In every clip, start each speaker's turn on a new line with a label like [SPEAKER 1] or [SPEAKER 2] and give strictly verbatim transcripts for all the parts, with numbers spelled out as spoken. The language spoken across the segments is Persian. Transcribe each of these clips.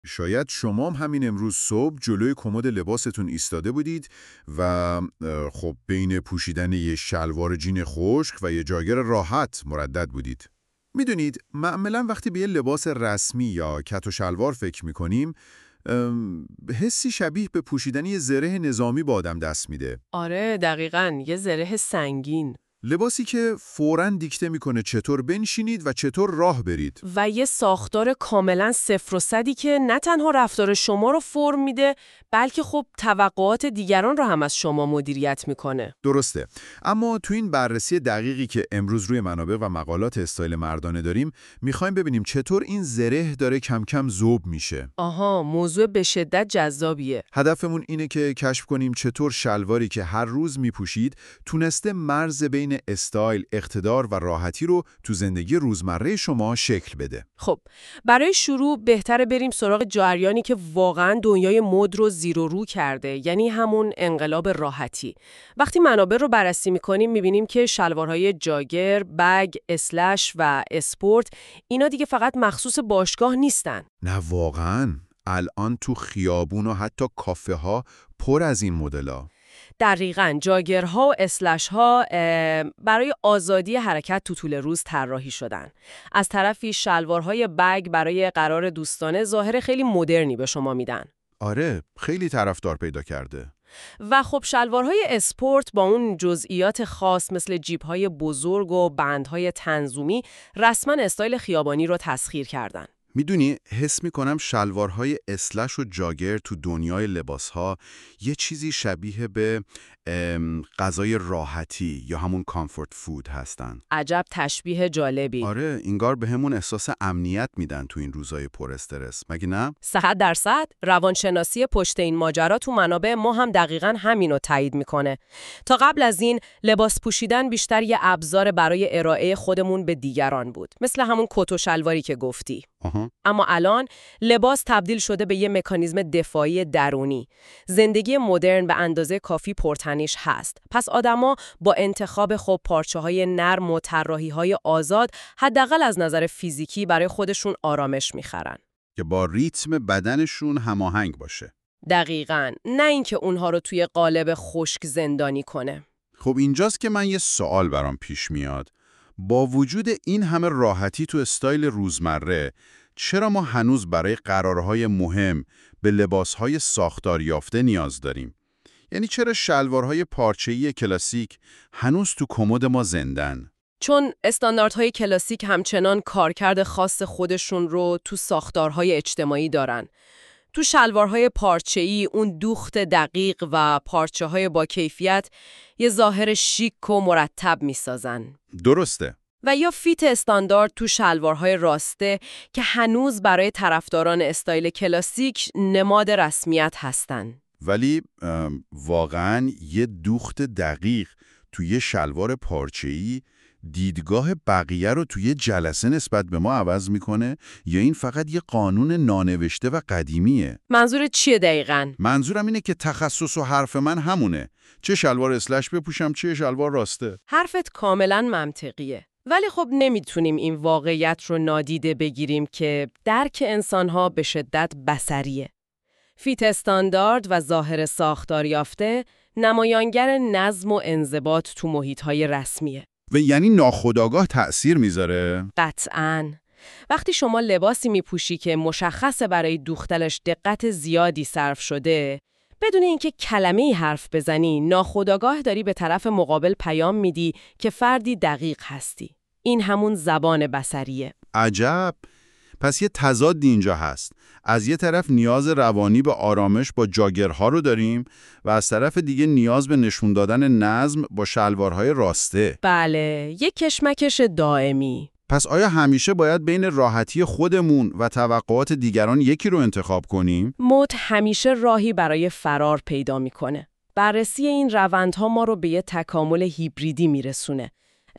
[SPEAKER 1] شاید شما هم همین امروز صبح جلوی کمد لباستون ایستاده بودید و اه، خب بین پوشیدن یه شلوار جین خشک و یه جاگر راحت مردد بودید. میدونید معمولا وقتی به یه لباس رسمی یا کت و شلوار فکر میکنیم حسی شبیه به پوشیدن یه زره نظامی با آدم دست میده.
[SPEAKER 2] آره دقیقاً، یه زره سنگین.
[SPEAKER 1] لباسی که فوراً دیکته میکنه چطور بنشینید و چطور راه برید.
[SPEAKER 2] و یه ساختار کاملا صفر و صدی که نه تنها رفتار شما رو فرم میده، بلکه خب توقعات دیگران رو هم از شما مدیریت میکنه.
[SPEAKER 1] درسته. اما تو این بررسی دقیقی که امروز روی منابع و مقالات استایل مردانه داریم، میخوایم ببینیم چطور این زره داره کم کم ذوب میشه.
[SPEAKER 2] آها، موضوع به شدت جذابیه.
[SPEAKER 1] هدفمون اینه که کشف کنیم چطور شلواری که هر روز میپوشید تونسته مرز بین استایل، اقتدار و راحتی رو تو زندگی روزمره شما شکل بده.
[SPEAKER 2] خب، برای شروع بهتره بریم سراغ جریانی که واقعاً دنیای مد رو زیر و رو کرده، یعنی همون انقلاب راحتی. وقتی منابع رو بررسی می‌کنیم می‌بینیم که شلوارهای جاگر، بگ، اسلش و اسپورت اینا دیگه فقط مخصوص باشگاه نیستن.
[SPEAKER 1] نه واقعاً، الان تو خیابون و حتی کافه ها پر از این مدل‌ها.
[SPEAKER 2] دقیقاً، جاگرها و اسلش‌ها برای آزادی حرکت تو طول روز طراحی شدن. از طرفی شلوارهای بگ برای قرار دوستانه ظاهر خیلی مدرنی به شما میدن.
[SPEAKER 1] آره، خیلی طرفدار پیدا کرده.
[SPEAKER 2] و خب شلوارهای اسپورت با اون جزئیات خاص مثل جیب‌های بزرگ و بندهای تنظیمی رسما استایل خیابانی رو تسخیر کردن.
[SPEAKER 1] میدونی حس میکنم شلوارهای اسلش و جاگر تو دنیای لباسها یه چیزی شبیه به غذای راحتی یا همون کامفورت فود هستن.
[SPEAKER 2] عجب تشبیه جالبی.
[SPEAKER 1] آره، انگار به همون احساس امنیت میدن تو این روزای پر استرس، مگه نه؟
[SPEAKER 2] صد درصد روانشناسی پشت این ماجرا تو منابع ما هم دقیقاً همینو تایید میکنه. تا قبل از این لباس پوشیدن بیشتر یه ابزار برای ارائه خودمون به دیگران بود، مثل همون کت و شلواری که گفتی.
[SPEAKER 1] آها.
[SPEAKER 2] اما الان لباس تبدیل شده به یه مکانیزم دفاعی درونی. زندگی مدرن به اندازه کافی پرتنش هست. پس آدما با انتخاب خوب پارچه‌های نرم و طراحی‌های آزاد حداقل از نظر فیزیکی برای خودشون آرامش می‌خرن.
[SPEAKER 1] که با ریتم بدنشون هماهنگ باشه.
[SPEAKER 2] دقیقاً، نه اینکه اونها رو توی قالب خشک زندانی کنه.
[SPEAKER 1] خب اینجاست که من یه سوال برام پیش میاد. با وجود این همه راحتی تو استایل روزمره، چرا ما هنوز برای قرارهای مهم به لباسهای ساختار یافته نیاز داریم؟ یعنی چرا شلوارهای پارچه‌ای کلاسیک هنوز تو کمد ما زندن؟
[SPEAKER 2] چون استانداردهای کلاسیک همچنان کارکرد خاص خودشون رو تو ساختارهای اجتماعی دارن. تو شلوارهای پارچه‌ای اون دوخت دقیق و پارچه‌های با کیفیت یه ظاهر شیک و مرتب می‌سازن.
[SPEAKER 1] درسته.
[SPEAKER 2] و یا فیت استاندارد تو شلوارهای راسته که هنوز برای طرفداران استایل کلاسیک نماد رسمیت هستن.
[SPEAKER 1] ولی واقعاً یه دوخت دقیق توی شلوار پارچه‌ای دیدگاه بقیه رو توی جلسه نسبت به ما عوض میکنه یا این فقط یه قانون نانوشته و قدیمیه؟
[SPEAKER 2] منظور چیه دقیقاً؟
[SPEAKER 1] منظورم اینه که تخصص و حرف من همونه. چه شلوار اسلش بپوشم چه شلوار راسته.
[SPEAKER 2] حرفت کاملاً منطقیه. ولی خب نمیتونیم این واقعیت رو نادیده بگیریم که درک انسان‌ها به شدت بصریه. فیت استاندارد و ظاهر ساختار یافته نمایانگر نظم و انضباط تو محیط‌های رسمیه.
[SPEAKER 1] و یعنی ناخودآگاه تأثیر میذاره؟
[SPEAKER 2] قطعاً. وقتی شما لباسی میپوشی که مشخصه برای دوختنش دقت زیادی صرف شده، بدون اینکه کلمه‌ای حرف بزنی، ناخودآگاه داری به طرف مقابل پیام میدی که فردی دقیق هستی. این همون زبان بصریه.
[SPEAKER 1] عجب. پس یه تضاد اینجا هست. از یه طرف نیاز روانی به آرامش با جاگرها رو داریم و از طرف دیگه نیاز به نشون دادن نظم با شلوارهای راسته.
[SPEAKER 2] بله، یک کشمکش دائمی.
[SPEAKER 1] پس آیا همیشه باید بین راحتی خودمون و توقعات دیگران یکی رو انتخاب کنیم؟
[SPEAKER 2] مد همیشه راهی برای فرار پیدا میکنه. بررسی این روندها ما رو به یه تکامل هیبریدی میرسونه.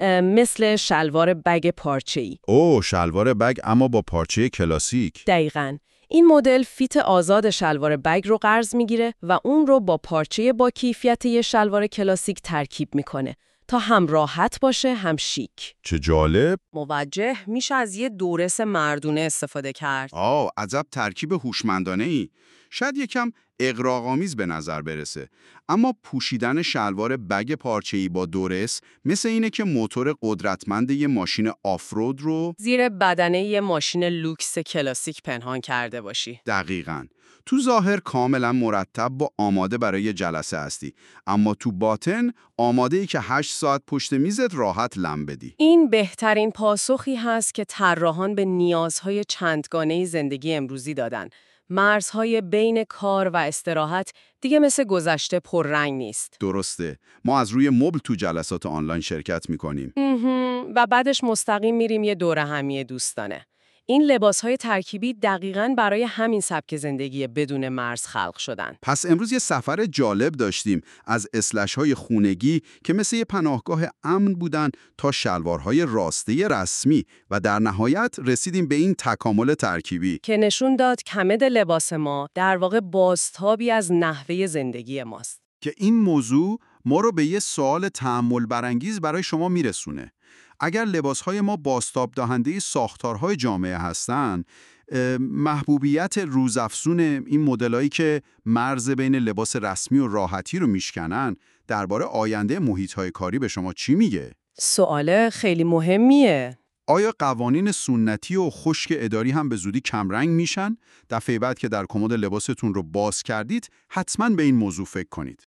[SPEAKER 2] مثل شلوار بگ پارچه‌ای.
[SPEAKER 1] اوه، شلوار بگ اما با پارچه کلاسیک.
[SPEAKER 2] دقیقاً. این مدل فیت آزاد شلوار بگ رو قرض میگیره و اون رو با پارچه با کیفیت یه شلوار کلاسیک ترکیب میکنه تا هم راحت باشه هم شیک.
[SPEAKER 1] چه جالب!
[SPEAKER 2] موجه میشه از یه دورس مردونه استفاده کرد.
[SPEAKER 3] آه، عجب ترکیب هوشمندانه‌ای. شاید یکم اغراق‌آمیز به نظر برسه، اما پوشیدن شلوار بگ پارچه‌ای با دورس مثل اینه که موتور قدرتمند یه ماشین آفرود رو
[SPEAKER 2] زیر بدنه یه ماشین لوکس کلاسیک پنهان کرده باشی.
[SPEAKER 3] دقیقاً تو ظاهر کاملا مرتب و آماده برای جلسه هستی، اما تو باطن آماده ای که هشت ساعت پشت میزت راحت لم بدی.
[SPEAKER 2] این بهترین پاسخی هست که طراحان به نیازهای چندگانه زندگی امروزی دادن. مرزهای بین کار و استراحت دیگه مثل گذشته پررنگ نیست.
[SPEAKER 3] درسته. ما از روی مبل تو جلسات آنلاین شرکت میکنیم.
[SPEAKER 2] و بعدش مستقیم میریم یه دوره همی دوستانه. این لباسهای ترکیبی دقیقاً برای همین سبک زندگی بدون مرز خلق شدن.
[SPEAKER 3] پس امروز یه سفر جالب داشتیم، از اسلش‌های خونگی که مثل یه پناهگاه امن بودن تا شلوارهای راسته رسمی و در نهایت رسیدیم به این تکامل ترکیبی
[SPEAKER 2] که نشون داد کمد لباس ما در واقع بازتابی از نحوه زندگی ماست.
[SPEAKER 3] که این موضوع ما رو به یه سوال تأمل برانگیز برای شما میرسونه. اگر لباسهای ما بازتاب دهنده ساختارهای جامعه هستن، محبوبیت روزافزون این مدلایی که مرز بین لباس رسمی و راحتی رو میشکنن، درباره آینده محیط‌های کاری به شما چی میگه؟
[SPEAKER 2] سوال خیلی مهمیه.
[SPEAKER 3] آیا قوانین سنتی و خشک اداری هم به زودی کمرنگ میشن؟ دفعه بعد که در کمد لباستون رو باز کردید، حتما به این موضوع فکر کنید.